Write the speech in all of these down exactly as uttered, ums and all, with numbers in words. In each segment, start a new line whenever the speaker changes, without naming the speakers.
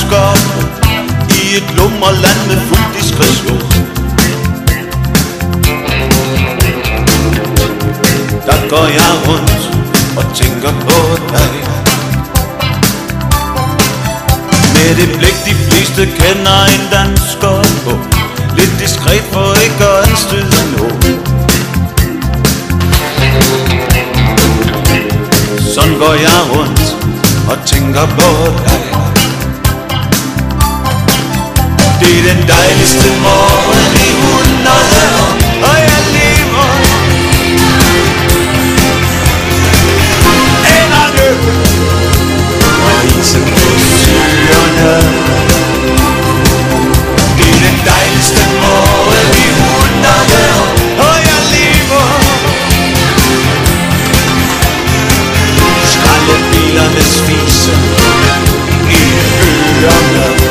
skov i et lummerland med fuld diskretion. Der går jeg rundt og tænker på dig, med det blik de fleste kender en dansker på, lidt diskret for ikke at anstøde nogen. Sådan går jeg rundt og tænker på dig. Det er den dejligste morgen i hundrede år, og jeg lever enderne og isen på søerne. Det er den dejligste morgen i hundrede år, og jeg lever skraldebilernes fise i ørerne.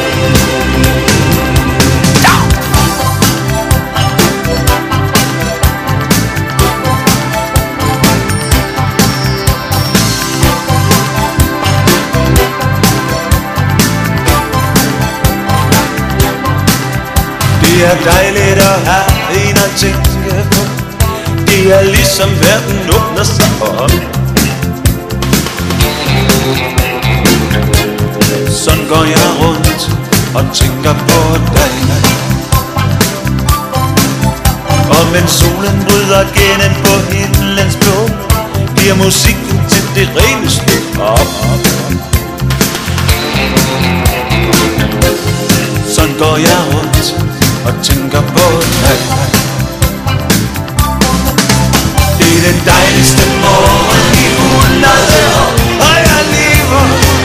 Det er dejligt at have en at tænke på. Det er ligesom verden åbner sig op. Sådan går jeg rundt og tænker på dig. Og mens solen bryder gennem på himlens blå, giver musikken til det rene slut op. Sådan går jeg rundt og tænker på dig. Det er den dejligste morgen i hundrede år, og jeg lever.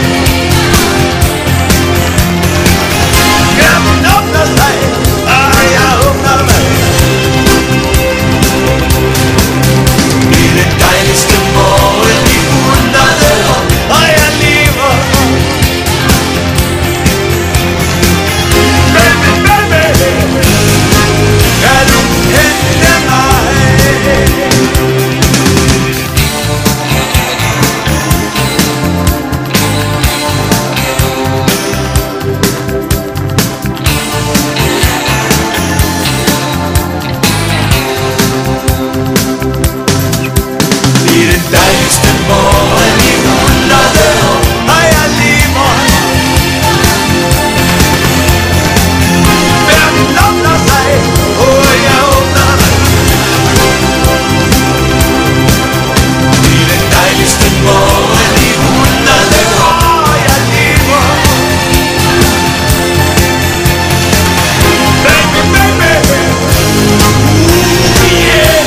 Gaven åbner sig, og jeg åbner mig. Det er den dejligste morgen i hundrede år, og jeg lever. Baby, baby, kan du hente mig? Det er den dejligste morgen i hundrede år, og jeg lever. Verden åbner sig, og jeg åbner mig. Det er den dejligste morgen i hundrede år, og jeg lever. Baby, baby, yeah.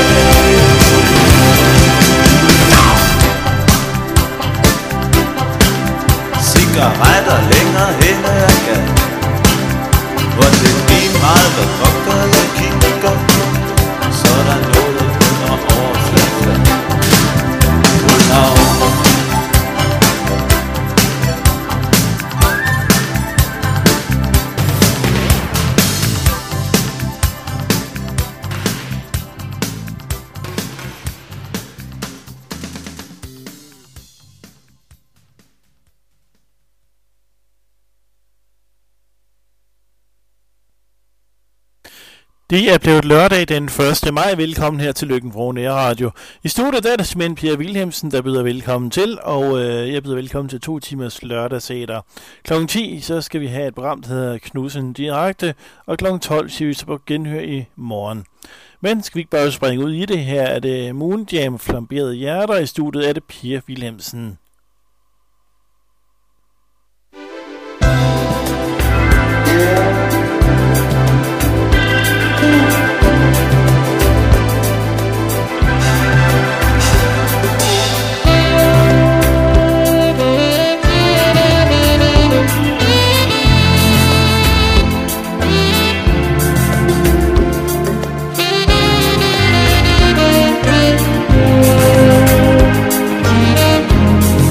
Cigaretter længere henne jeg kan, hvor det er lige meget, hvad fucker jeg kigger på. Så er der noget under overfladen, under overfladen.
Det er blevet lørdag den første maj. Velkommen her til Løkken-Vrå Nærradio. I studiet er der simpelthen Pia Wilhelmsen, der byder velkommen til, og øh, jeg byder velkommen til to timers lørdagsæter. klokken ti så skal vi have et program, der hedder Knudsen Direkte, og klokken tolv siger vi så på genhør i morgen. Men skal vi ikke bare springe ud i det? Her er det Moon Jam Flamberede Hjerter. I studiet er det Pia Wilhelmsen.
Thank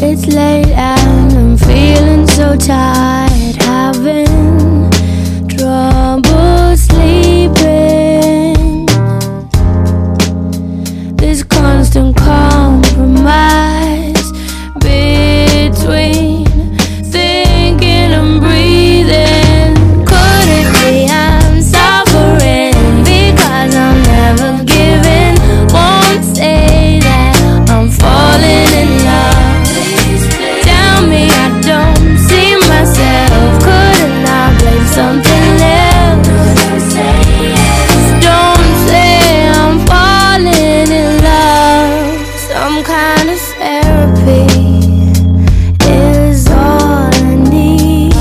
It's late and I'm feeling so tired, having trouble sleeping. This constant compromise between thinking and breathing. Could it be I'm suffering because I'm never giving? Won't say that I'm falling in love. Tell me I don't see myself. Couldn't I blame something else? Don't say I'm falling in love. Some kind of therapy is all I need.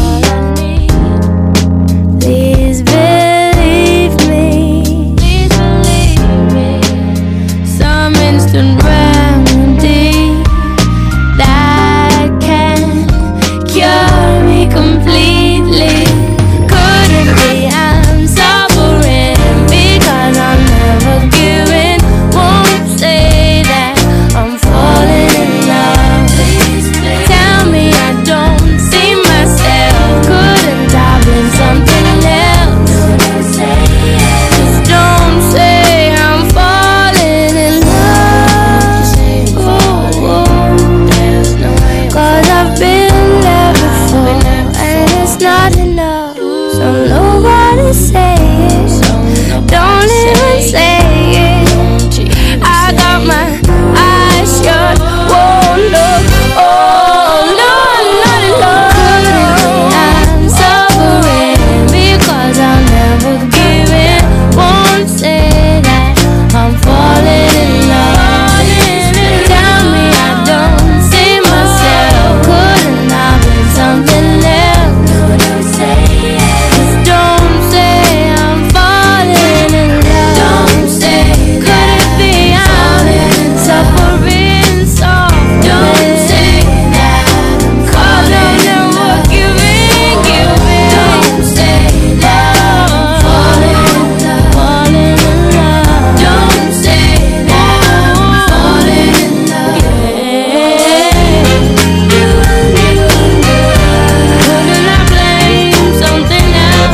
Please believe me. Please believe me. Some instant remedy that can cure me completely. Could it be I'm suffering because I'm never giving? Won't say that I'm falling in love. Tell me I don't see myself. Couldn't I blame something else? Just don't say I'm falling in love. Cause I've been there before and it's not enough. So nobody say it. Don't even say it. I got my eyes shut. Won't look. Oh no, not enough. I'm suffering because I'm never giving. Won't say that I'm falling in love. Tell me I don't see myself. Couldn't I blame something else? Just don't say I'm falling in love. Don't say. Could it be I'm suffering softly? Don't say that I'm calling and we're giving, giving. Don't say that I'm falling in love. Falling in love. Don't say that I'm falling in love. Couldn't I blame something else?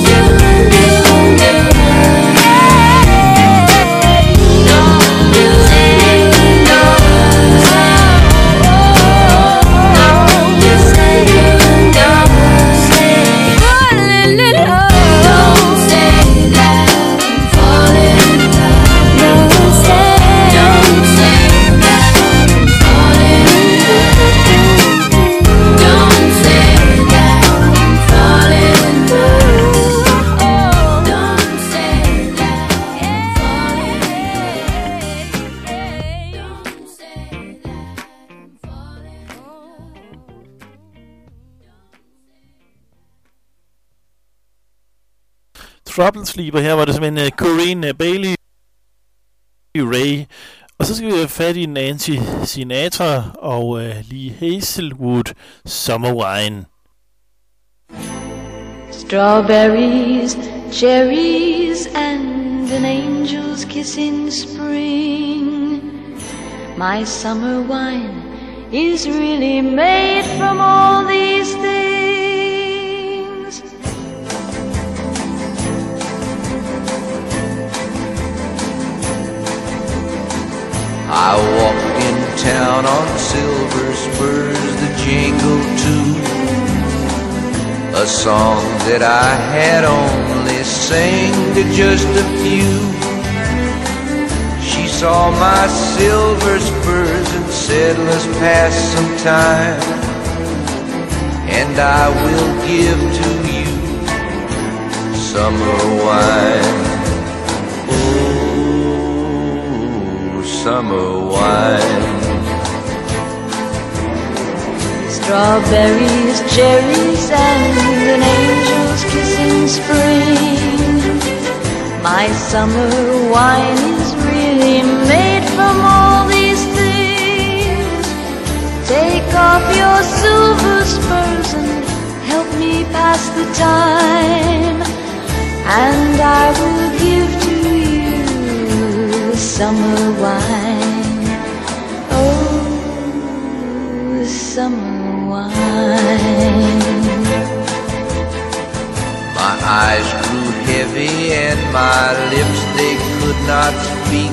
Trouble Sleeper. Her var det simpelthen uh, Corinne Bailey Ray. Og så skal vi have fat i Nancy Sinatra og uh, Lee Hazelwood, Summer Wine.
Strawberries, cherries, and an angel's kiss in spring. My summer wine is really made from all these things.
I walk in town on silver spurs that jingle too, a song that I had only sang to just a few. She saw my silver spurs and said, let's pass some time, and I will give to you summer wine. Summer wine.
Strawberries, cherries, and an angel's kiss in spring. My summer wine is really made from all these things. Take off your silver spurs and help me pass the time, and I will give to summer wine. Oh, summer wine.
My eyes grew heavy and my lips, they could not speak.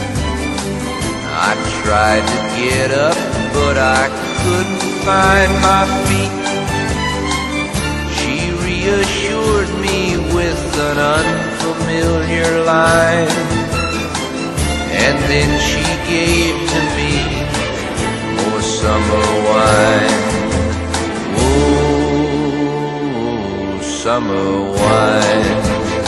I tried to get up, but I couldn't find my feet. She reassured me with an unfamiliar line, and then she gave to me more summer wine. Oh, summer wine.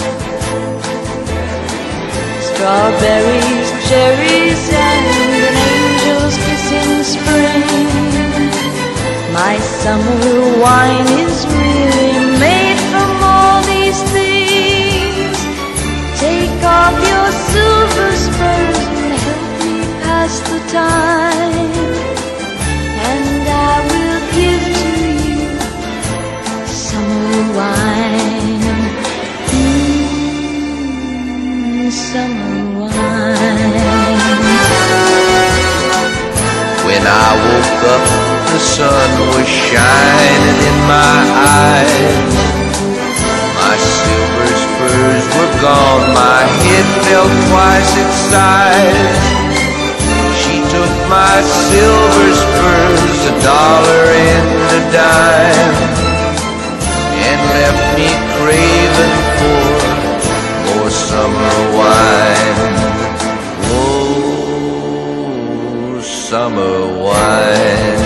Strawberries, cherries, and an angel's kiss in spring. My summer wine is really made from all these things. Take off your silver spurs and help me pass the time, and I will give to you summer wine. Mm, summer wine.
When I woke up, the sun was shining in my eyes. My silver spurs were gone, my head felt twice its size. She took my silver spurs, a dollar and a dime, and left me craving for more summer wine. Oh, summer wine.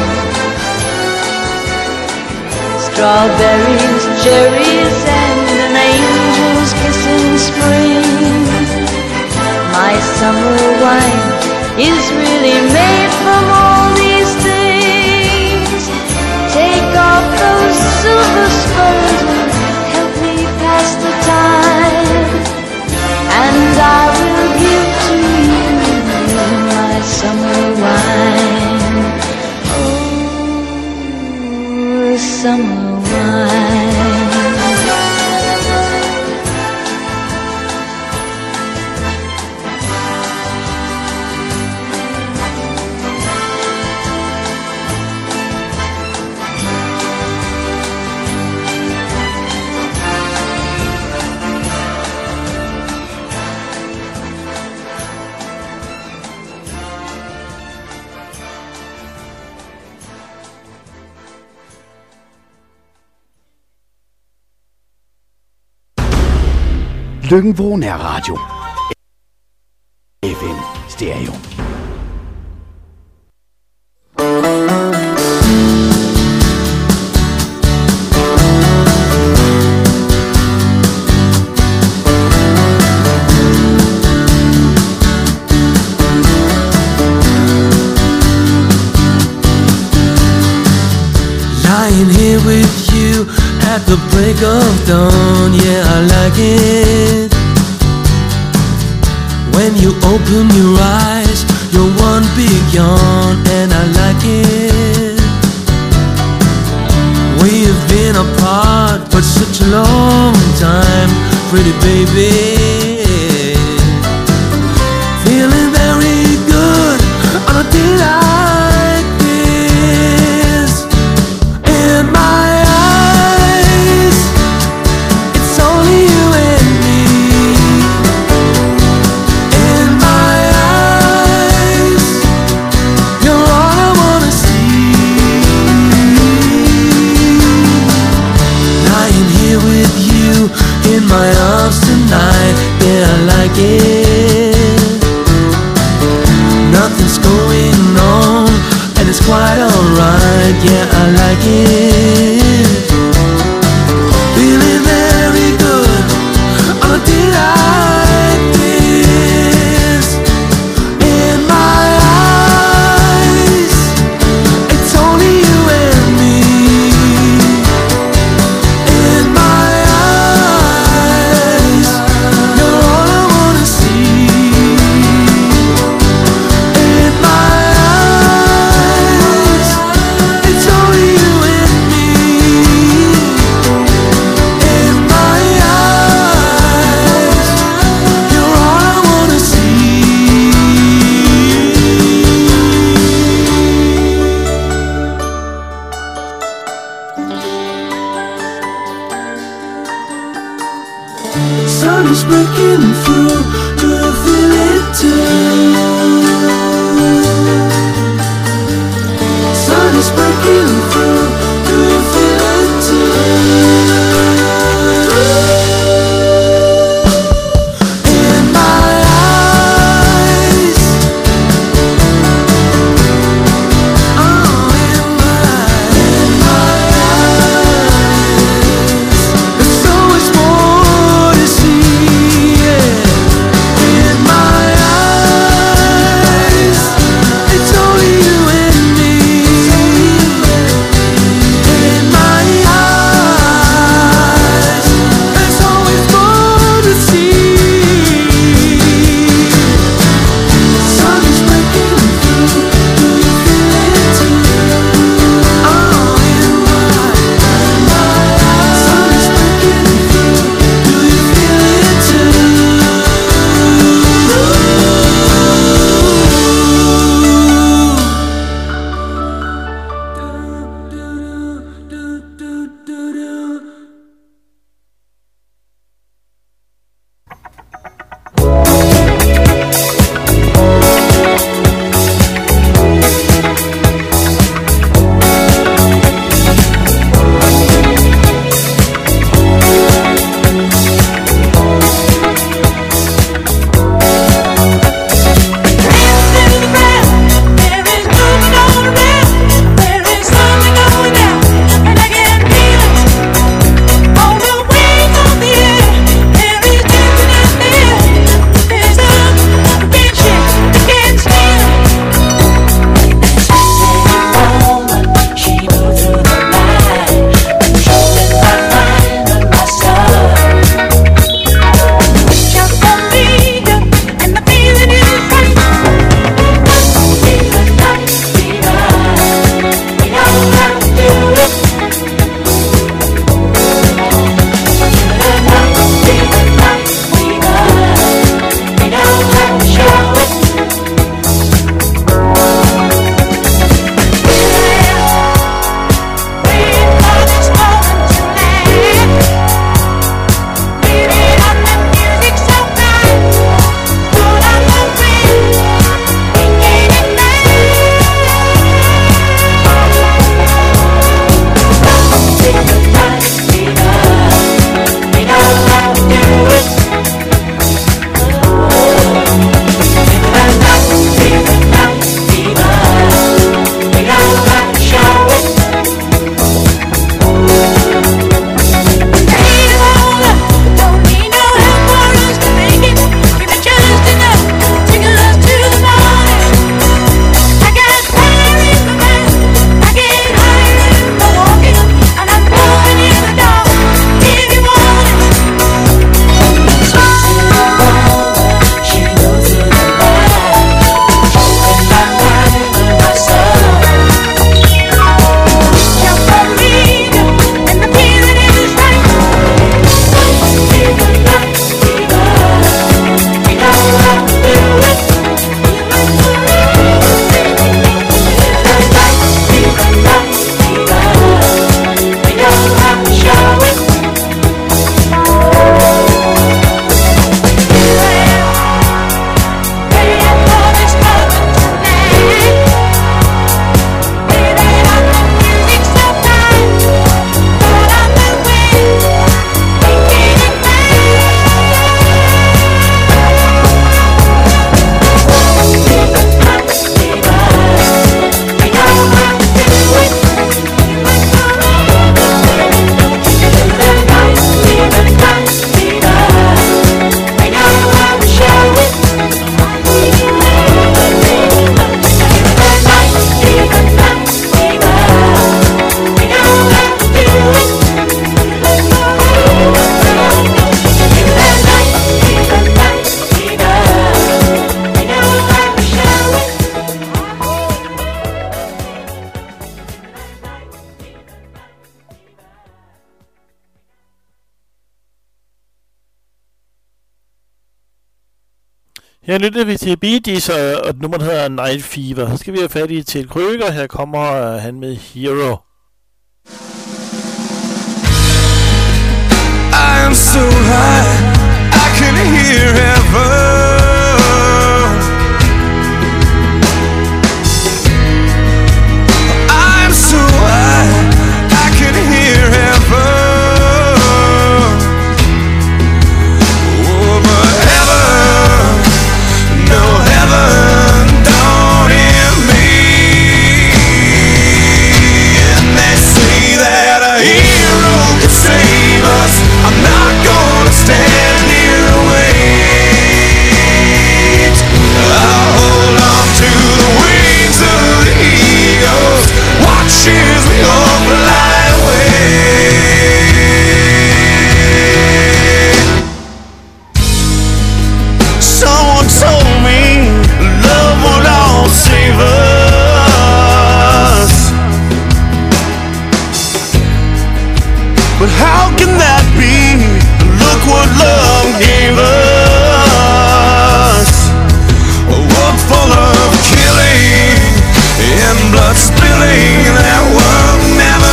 Strawberries, cherries, and an angel's kiss in spring. My summer wine is really made from all these things. Take off those silver spurs and help me pass the time, and I will give to you my summer wine. Oh, summer
Løkken-Vrå Nærradio. F M Stereo.
Lying here with you at the break of dawn, yeah, I like it. When you open your eyes, you're one big yawn, and I like it. We've been apart for such a long time, pretty baby. Feeling very good on a day like this. In my eyes, it's only you and me. In my eyes, you're all I wanna see. Lying here with you in my arms tonight,
Her lytter vi til Bee Gees, og nummeret hedder Night Fever. Så skal vi have fat i til Krøger. Her kommer uh, han med Hero.
I am so high, I can hear heaven. I'm so high, I can hear heaven. Oh, but heaven, no heaven, don't hear me. And they say that a hero can save us. I'm not gonna stand here and wait. I'll hold on to the wings of the eagles, watch as we all fly away. Someone told me love will all save us, but how can that be? Look what love gave us. A world full of killing and blood spilling. That world never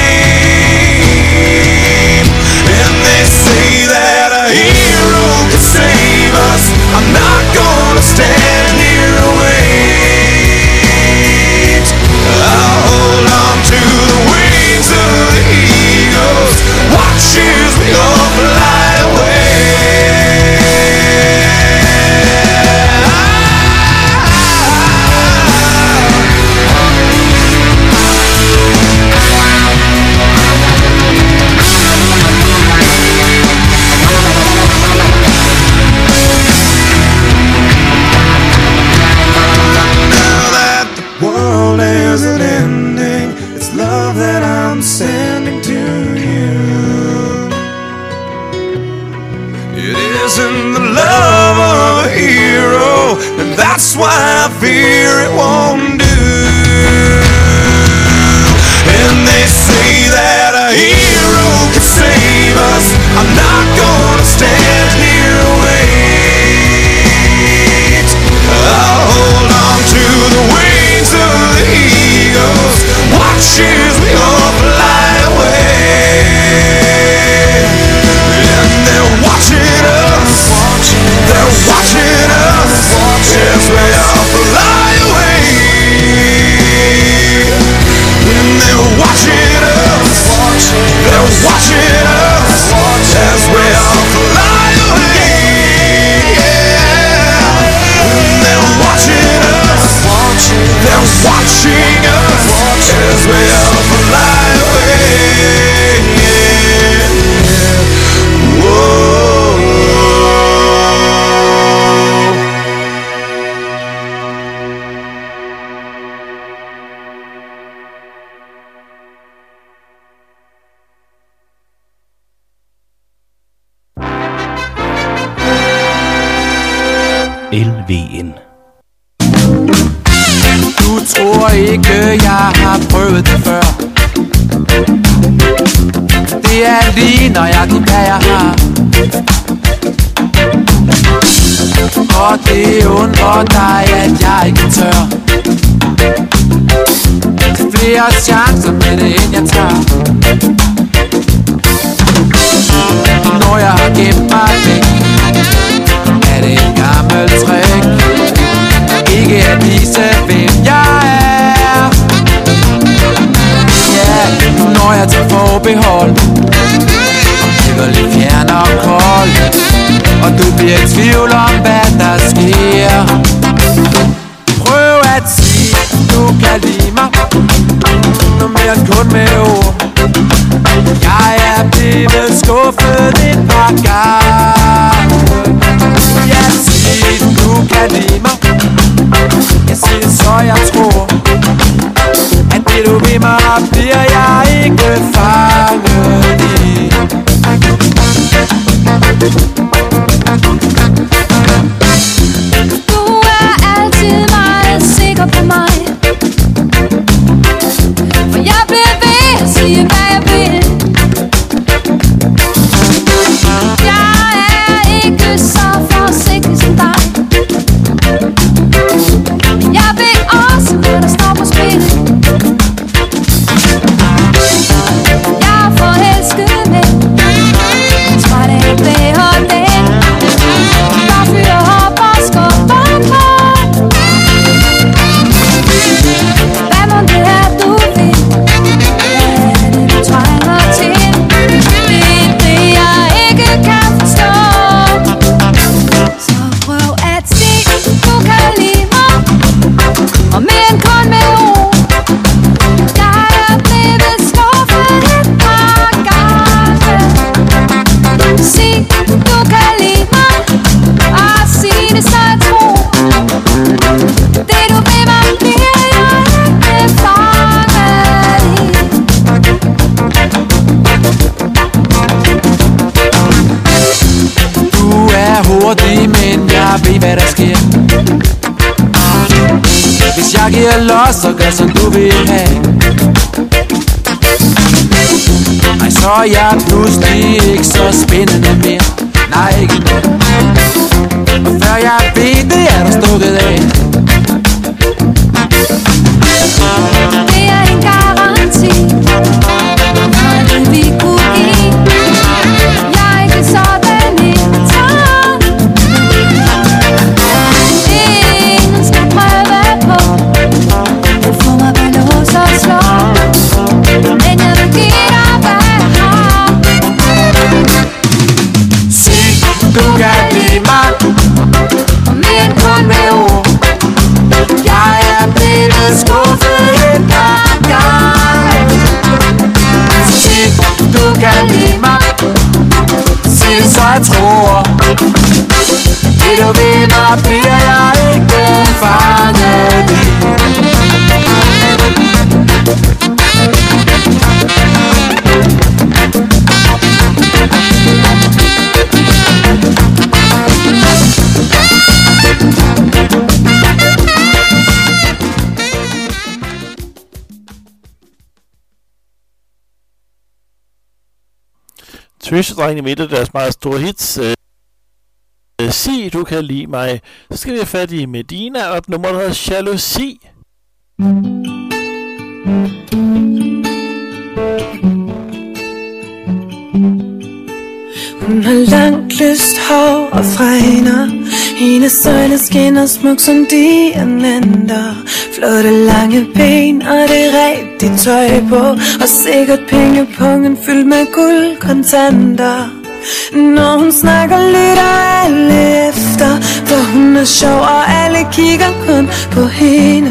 came. And they say that a hero can save us. I'm not gonna stand here and wait. I'll hold on to the wings of the eagles, watch as we all fly away. Now that the world isn't ending, it's love that I'm sending to you. It isn't the love of a hero, and that's why I fear it won't do. And they say that a hero can save us. I'm not gonna stand here and wait. I'll hold on to the wings of the eagles, watch as we all fly away. And they're watching us, they're watching us as we all fly away. And they're watching us, they're watching us as we all fly away. Yeah. And they're watching us, they're watching us as we all fly away. Whoa.
L V N.
Du tror ikke, jeg har prøvet det før. Det er lige nøjagtigt, hvad jeg har. Og det undrer dig, at jeg ikke tør. Flere chancer med det, end jeg tager. Når jeg har gemt mig væk, er det et gammelt trick. Ikke at vise, hvem jeg er. Ja, yeah, når jeg tager forbehold og bliver lidt fjern og kold, og du bliver i tvivl om, hvad der sker. Prøv at sige, du kan lide mig, noget mere end kun med ord. Jeg er blevet skuffet et par gange. Jeg siger, du kan lide mig. Jeg siger, så jeg tror, at det du vil mig, bliver jeg ikke fanget i.
Du er altid meget sikker på mig, for jeg bliver ved at sige, hvad jeg vil. Jeg er ikke så forsigtig som dig.
Jeg giver los og gør som du vil have. Ej, så er jeg pludselig ikke så spændende mere. Nej, ikke nu. Og før jeg ved det, er der stukket af.
Det er en garanti, og det vi kunne give. Jeg er ikke sådan en tand. Ingen skal prøve på at få mig på lås og slå. Men jeg vil give dig, hvad jeg har.
Sig, du kan lide mig,
Men kun med ord.
jeg er blevet skuffet et par gange. Sig, du kan lide mig, sig det så jeg tror. Det du ved mig, bliver jeg ikke fanget i.
Tøsedrengene midt af deres meget store hits. Øh, øh, sig, du kan lide mig. Så skal vi have fat i Medina og et nummer, der hedder Jalousi.
Hun har langt lyst hår og fregner. Hendes øjne skinner smuk som diamanter. Flotte lange ben og det rigtige tøj på. Og sikkert pengepungen fyldt med guldkontanter. Når hun snakker lytter alle efter, for hun er sjov og alle kigger kun på hende.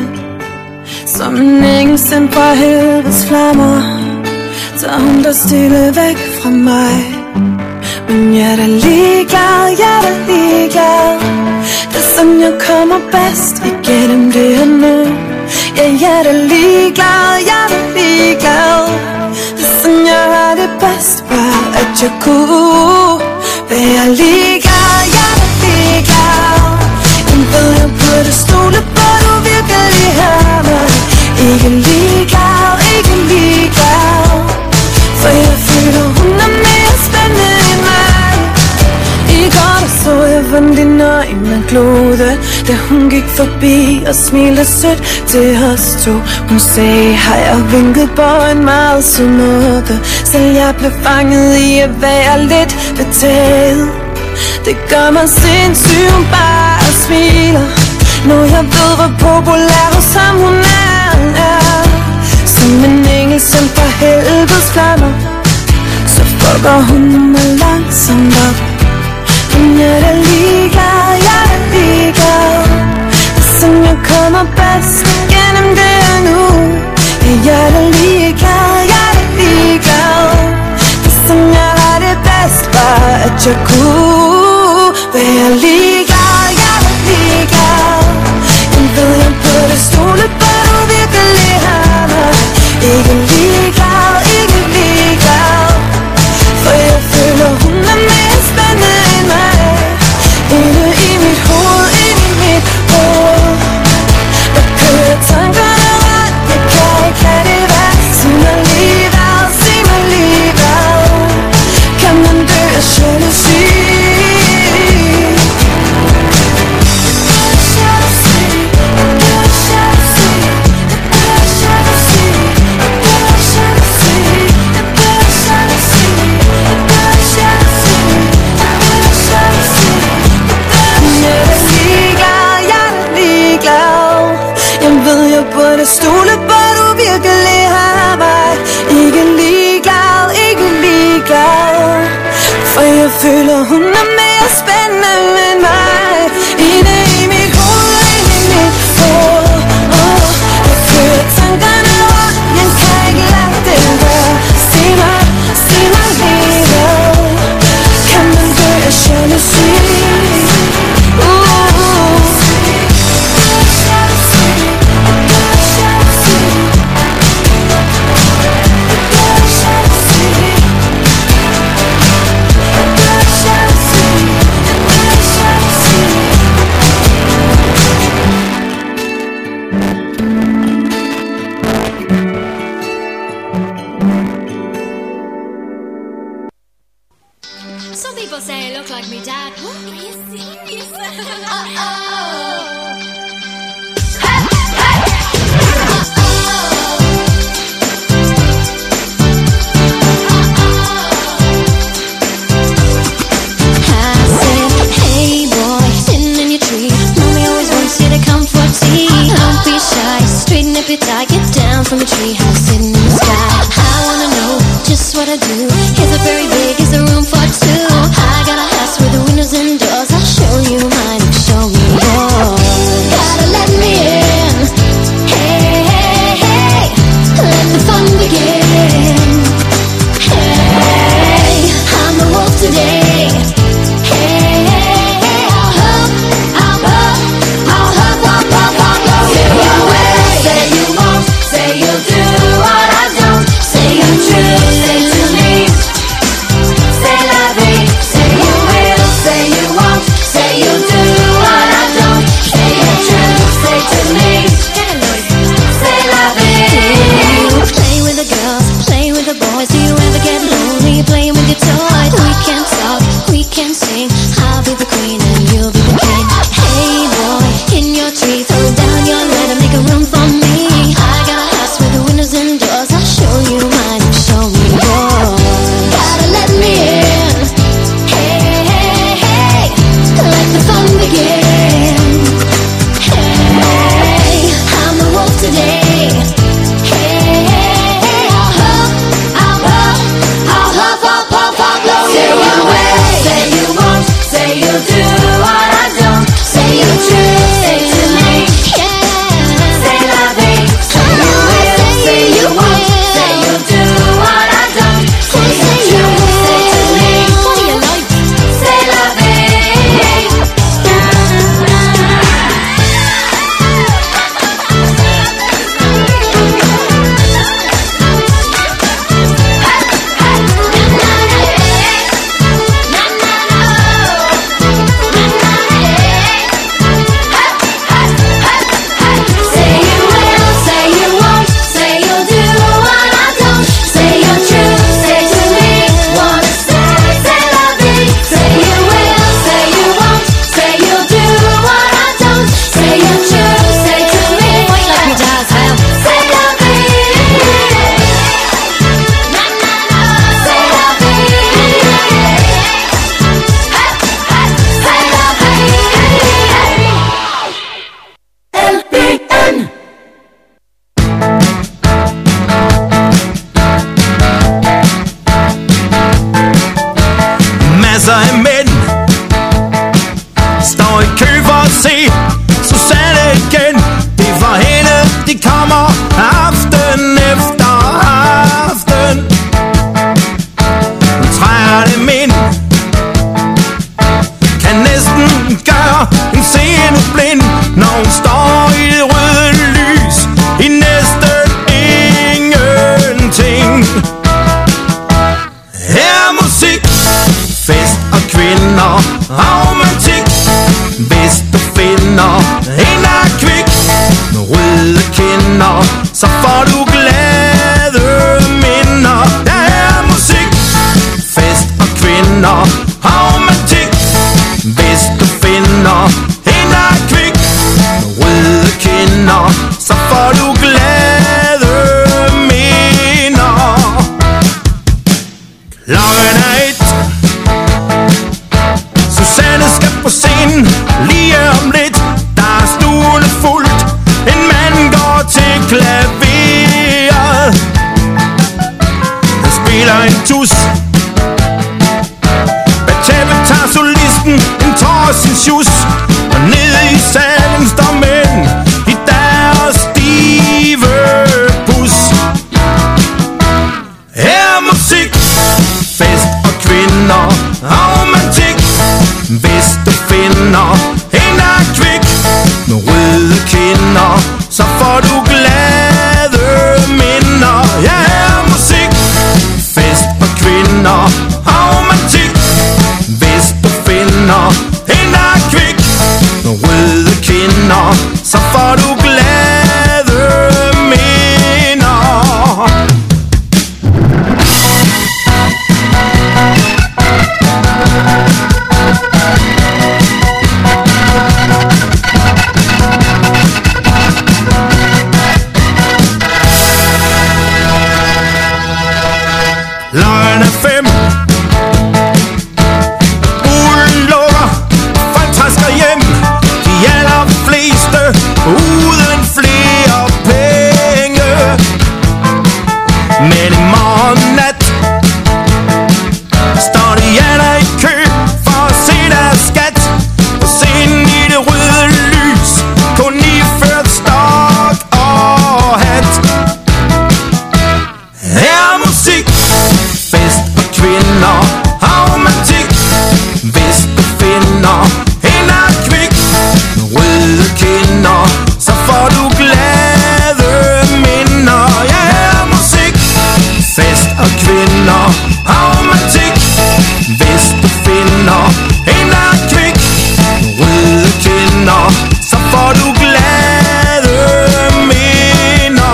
Som en engel sendt fra helvedes flammer, tager hun der stille væk fra mig. Men jeg er da ligeglad, jeg er da ligeglad. Det er sådan jeg kommer bedst igennem det her nu. Ja, jeg er da ligeglad, jeg er da ligeglad. Det er sådan jeg har det bedst, bare at jeg kunne være ligeglad, jeg er da ligeglad. Men ved jeg burde stole på, du virkelig har mig. Ikke ligeglad, ikke ligeglad. For jeg føler hun er mere spændende end mig. I går der så jeg vandt dine øjne glode, da hun gik forbi og smilte sødt til os to. Hun sagde hej og vinkede på en meget sød måde. Selv jeg blev fanget i at være lidt betaget. Det gør mig sindssyg, hun bare smiler, når jeg ved hvor populær hos ham hun er, er. Som en engel sendt fra helvedes flammer, så fucker hun mig langsomt op. Men jeg er da ligeglad, jeg er da ligeglad. Det er sådan jeg kommer bedst gennem det her nu. Ja, jeg er da ligeglad, jeg er da ligeglad. Det er sådan jeg har det bedst, bare at jeg kunne være ligeglad, jeg er da ligeglad. Men ved jeg burde stole på, du virkelig har mig. Ikke ligeglad, ikke ligeglad. For jeg føler hun er mere spændende end mig. Inde i mit hoved, inde i mit hoved, der kører tankerne rundt. Jeg kan ikke lade det være. Sig mig lige hvad, sig mig lige hvad. Kan man dø af jalousi? Jalousi, jalousi, jalousi, jalousi.
it down from the treehouse sitting in the sky. I wanna know just what I do. Is it very big? Is there room for two? I got a house with the windows and doors. I'll show you mine, you show me yours. Gotta let me in. Hey, hey, hey, let the fun begin. Hey, I'm the wolf today. Hey, hey, hey, I'll huff, I'll huff, I'll huff, I'll huff, I'll huff. Say you will, say you won't, say you'll do what I don't. Say you're true, say to me. Say la vie, say you will, say you won't, say you'll do what I don't. Say you're true, say to me. Say la vie. Play with the girls, play with the boys. Do you ever get lonely playing with your toys? We can talk, we can sing. I'll be the queen and you'll be the king. Hey boy, in your tree, throw down your net and make a room for me. I got a house with the windows and doors. I'll show you mine, you show me yours. Gotta let me in. Hey, hey, hey, let the fun begin. Hey, I'm the wolf today. Hey, hey, hey, I'll huff, I'll huff, I'll huff, I'll puff, I'll blow. Say you will, say you won't, say you'll do what I don't. Say you're true, say to me. Say la vie, say you will, say you won't, say you'll do what I don't. Say you're true, say to me. What do you like? Say la vie. Say you will, say you won't, say you'll do what I don't. Say you're true, say to me. Wanna say, say la vie. Say you will, say you won't, say you'll do what I don't. Say you're true, say to me. Let me just have. Say la vie. Na na na. Say la vie. Say la vie. L P N.
Masser af mænd står i kø for at se Susanne igen. Det er for hende, de kommer aften efter aften. Hun træder dem ind, kan næsten gøre en seende blind, når hun står i det røde lys i næsten ingenting. Her er musik, fest og kvinder, romantik. Hvis du finder en der er kvik med røde kinder, så får du glade minder. Der er musik, fest og kvinder, romantik. Hvis du finder en der er kvik med røde kinder, så får du glade minder. Klokken er et. Susanne skal på scenen lige om lidt. Der er stuen fuldt. En mand går til klaveret. Han spiller en tus. Bag tæppet tager solisten en tår af sin sjus. Og nede i salen står mænd i deres stive pus. Her er musik, fest og kvinder, romantik. Hvis du finder en der er kvik med røde kinder, så får du glade minder. Ja, her er musik, fest og kvinder, romantik. Hvis du finder en der er kvik med røde kinder, så får du glade minder. Løgn er fem. Ulen lukker, folk træsker hjem. De allerfleste Men i morgen nat står de alle i kø for at se deres skat. På scenen i det røde lys, kun iført stok og hat. Her er musik, fest og kvinder, romantik. Hvis du finder hende er kvik, røde kinder, så får du glade minder. Ja, her er musik, fest og kvinder, romantik. Hvis du finder hende er kvik, røde kinder, så får du glade minder.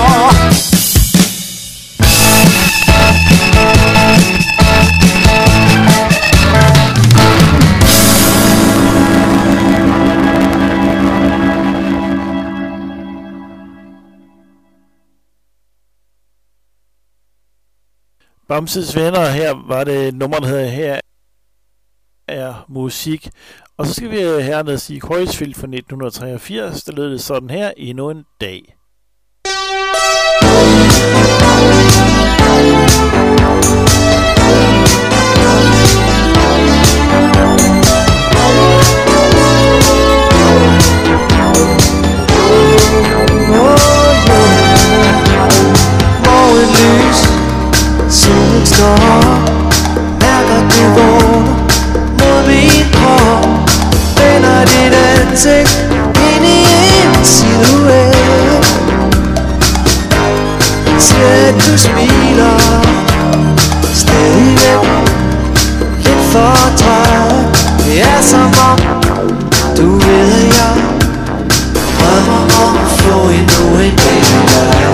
Bamses Venner, her var det nummer, der hedder Her er musik. Og så skal vi hernede sige Kreuzfeld fra nitten treogfirs. Der lød det sådan her: Endnu en dag.
Solen står op, mærker du vågner mod min krop. Vender dit ansigt ind i en silhuet. Ser at du smiler stadigvæk lidt for træt. Det er som om du ved at jeg drømmer om at få endnu en dag med dig.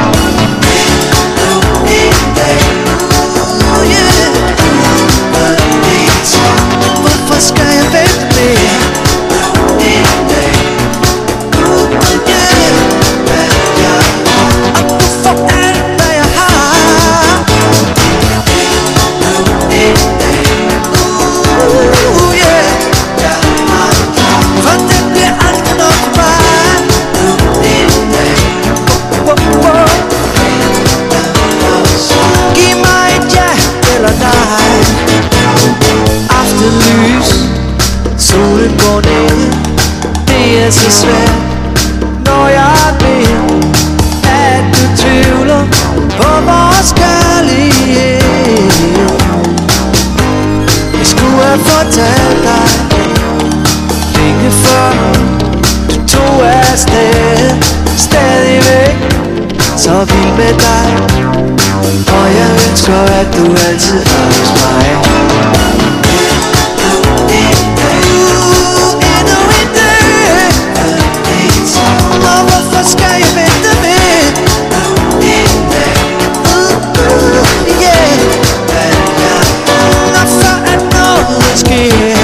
Hvorfor skal jeg vente mere? En dag, uh, uh, yeah. Og du får alt, hvad jeg har. En dag, uh, yeah. For det bliver aldrig nok for mig. En dag, oh, oh, oh. Giv mig et ja eller nej. Aftenlys, solen går ned. Det er så svært, når jeg ved, at du tvivler på vores kærlighed. Jeg skulle have fortalt dig længe før du tog afsted. Stadigvæk så vild med dig, og jeg ønsker at du altid er hos mig. Og hvorfor skal jeg vente med? Uh, uh, yeah. Når før at noget sker.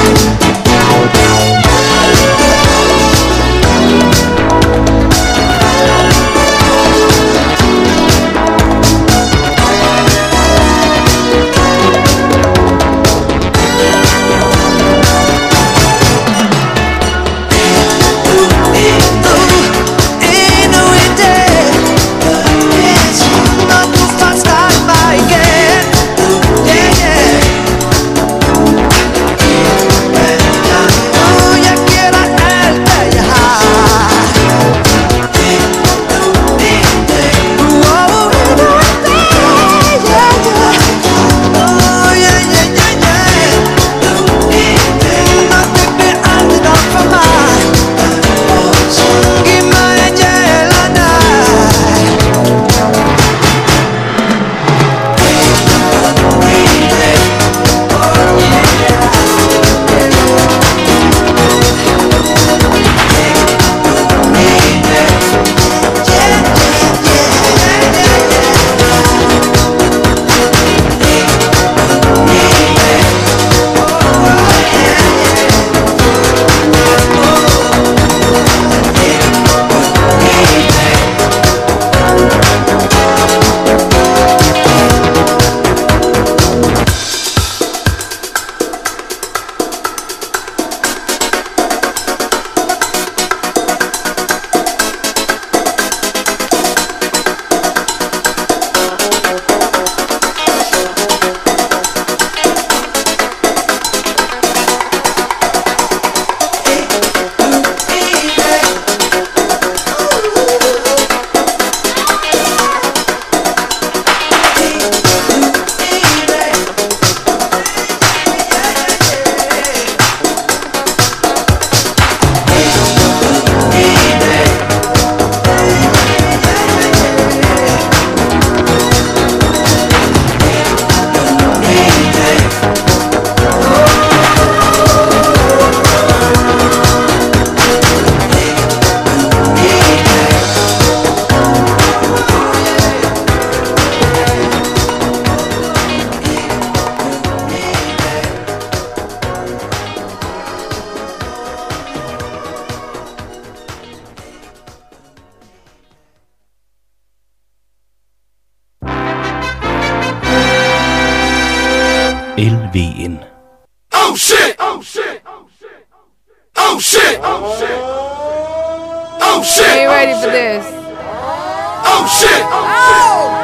L V N.
Oh shit! Oh shit! Oh shit! Oh shit! Oh shit!
Are you ready for this?
Oh shit!
Oh!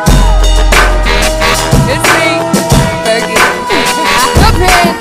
It's me, Becky. Up here.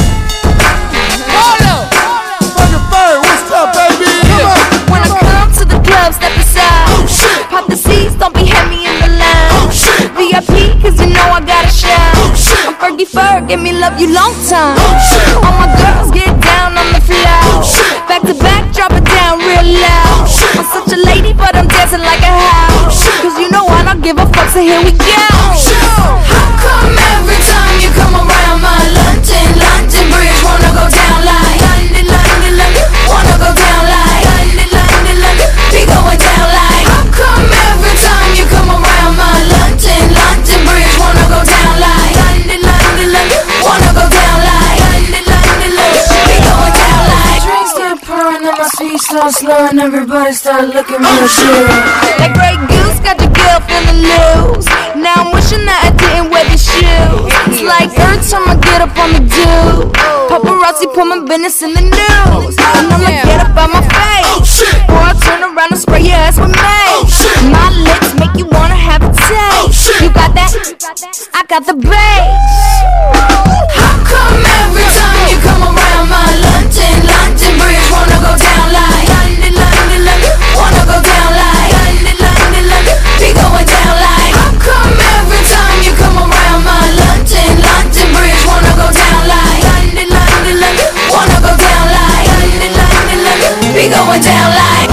Hold up.
From the bird, what's up, baby? Come on.
When I come to the club, step aside.
Oh shit!
Pop the seats, don't be heavy in the line.
Oh shit!
V I P, cause you know I gotta shine.
Oh shit!
I'm Fergie Ferg, give me love you long time.
Oh shit!
All my girls get down on the floor.
Oh shit!
Back to back, drop it down real loud.
Oh shit!
I'm such a lady, but I'm dancing like a house.
Oh shit!
Cause you know I don't give a fuck, so here we go.
Oh shit!
How come every time you come around my London, London Bridge wanna go down like London, London, London, wanna go down like London, London, London, be going down like. How come every time you come around my London, London Bridge wanna go down like London, London, London, wanna go down like London, London, London, be going down like. Drinks start pouring and my feet start slowing, everybody start looking real shit. That Grey Goose got your girl feeling loose. Now I'm wishing that I didn't wear these shoes. It's like every time I get up on the do, paparazzi put my business in the news. And I'ma get up on my face, or I turn around and spray your ass with mace. My lips make you wanna have a taste. You got that? I got the bass. How come every time you come around my London, London Bridge wanna go down like London, London, London, wanna go down like London, London, London, be going down like. How come every time you come around my London, London Bridge wanna go down like London, London, London, wanna go down like London, London, London, be going down like.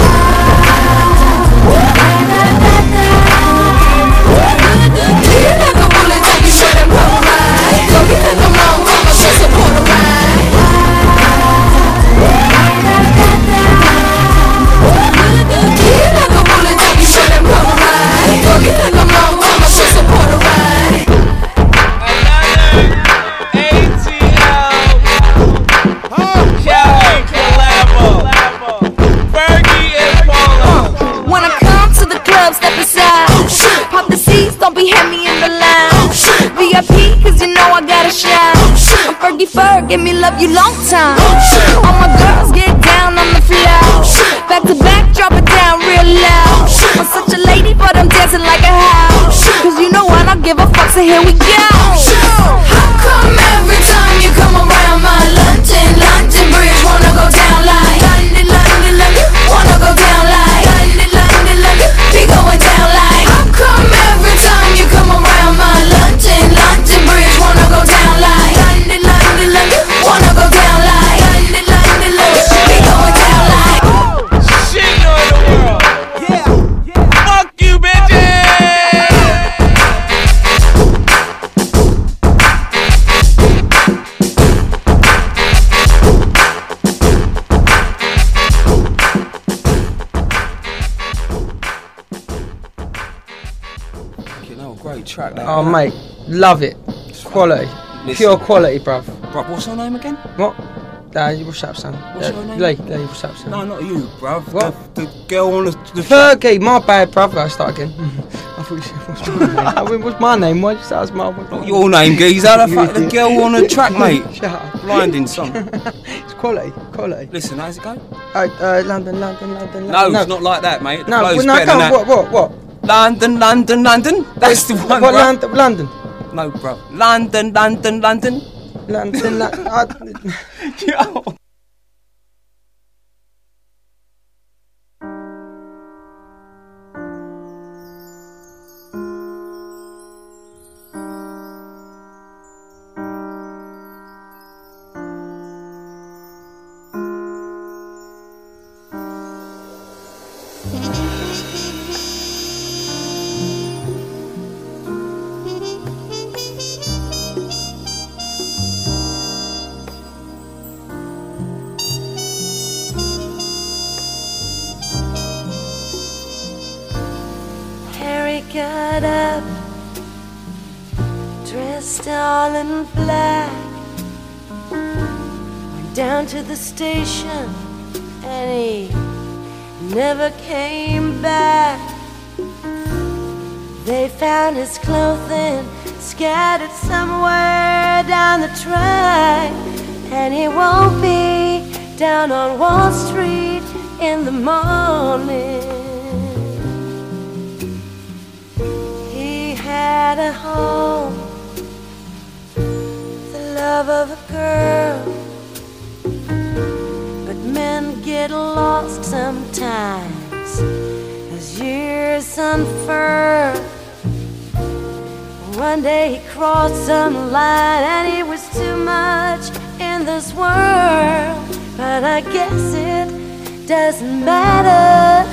Fergie Ferg, give me love you long time. Oh, all my girls get down on the floor. Oh, back to back, drop it down real loud. Oh, I'm such a lady, but I'm dancing like a house. Cause you know I don't give a fuck, so here we go. How come every time you come around my London, London Bridge wanna go down like London, London, London, wanna go down like London, London, London, be going down like. How come every time you come around my London, London Bridge wanna go down like London, London, London, wanna go down like London, London, London, be going down like.
Shit on the world. Yeah, yeah. Fuck you, bitches.
Great track, that. Oh, mate, love it. Quality. Listen. Pure quality, bruv.
Bruv, what's your name again?
What? Uh, what's up, son?
What's
uh,
your name?
Lee, Lee, what's up, son?
No, not you, bruv.
What?
The, the girl on the... the
Fergie, my bad, bruv. I start again. I thought you said, what's my name? What's my name? Why'd you say that's my name?
Not your name, geezer. The, fuck, the girl on the track, mate.
Shut up.
Blinding song.
It's quality, quality.
Listen, how's it go?
Uh, uh, London, London, London,
No,
London.
it's not like that, mate. The
No,
flow's
well, no,
better
go
than
on.
that.
What, what, what?
London, London, London. That's the one,
What,
bruv.
London, London?
No, bruv. London, London, London.
London, London. I...
Yo.
Got up, dressed all in black, went down to the station, and he never came back.
They found his clothing scattered somewhere down the track, and he won't be down on Wall Street in the morning. He had a home, the love of a girl, but men get lost sometimes as years unfurl. One day he crossed some line and he was too much in this world, but I guess it doesn't matter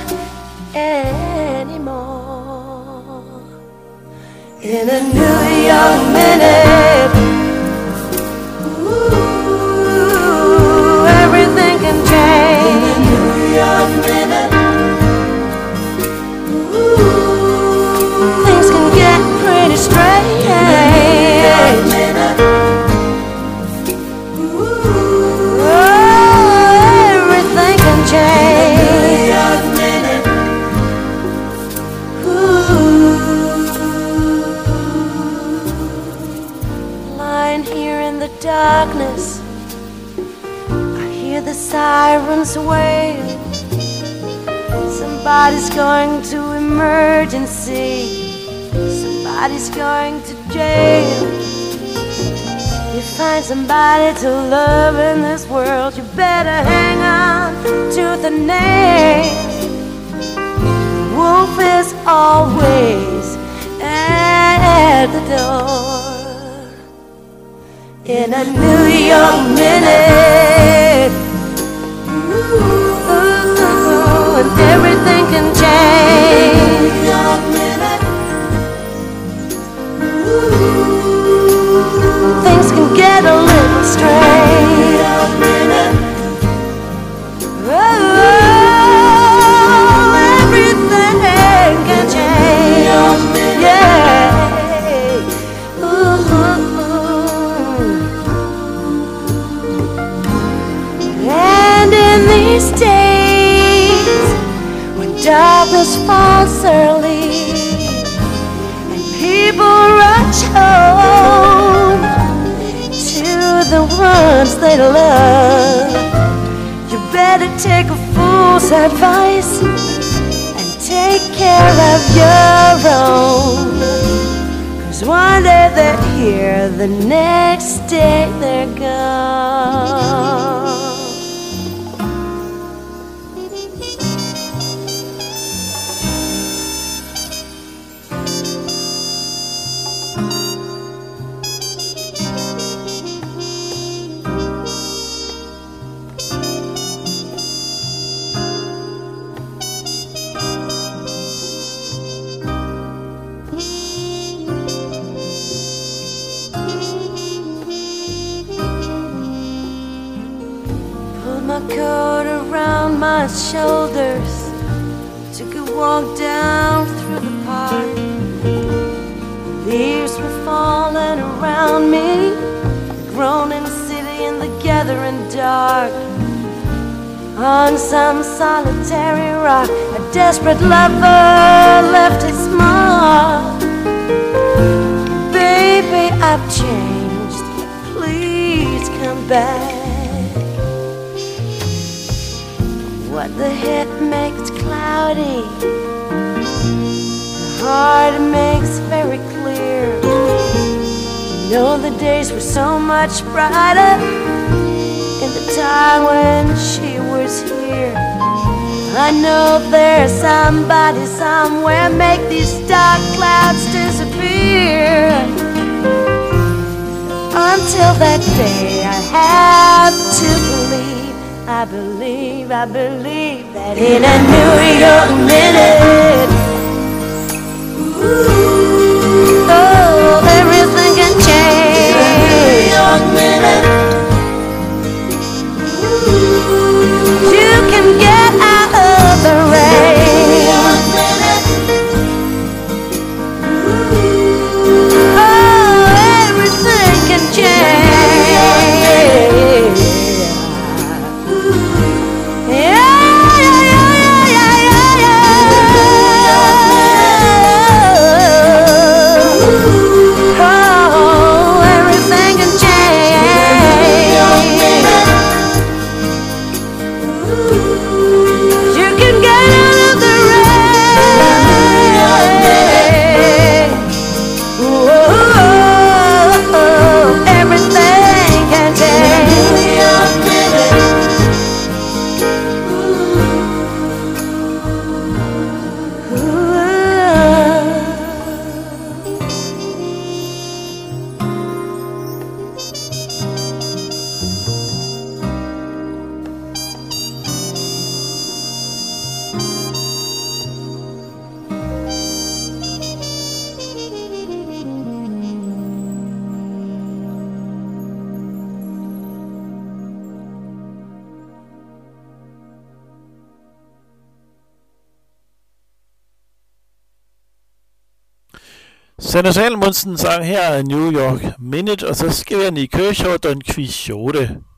anymore. In a New York minute, ooh, everything can change. In a New York minute, ooh, things can get pretty strange. Darkness, I hear the sirens wail. Somebody's going to emergency, somebody's going to jail. You find somebody to love in this world, you better hang on to the name. The wolf is always at the door. In a New York minute, ooh, and everything can change. New York minute, ooh, things can get a little strange. New York minute, oh, everything can change. New York minute, yeah. These days, when darkness falls early and people rush home to the ones they love, you better take a fool's advice and take care of your own. 'Cause one day they're here, the next day they're gone. Coat around my shoulders, took a walk down through the park. Leaves were falling around me, groaning city in the gathering dark. On some solitary rock, a desperate lover left his mark. Baby, I've changed, please come back. What the head makes cloudy, the heart makes very clear. You know the days were so much brighter in the time when she was here. I know there's somebody somewhere make these dark clouds disappear. Until that day, I have to believe. I believe, I believe that in a New York minute, ooh, oh, everything can change. In a New York minute, ooh, you can get out of the rain. New York minute, ooh, oh, everything can change. Yeah, yeah, yeah, yeah, yeah, yeah.
Sanne Salmonsen sang her New York Minute, og så skal vi i Kershaw Don Quixote.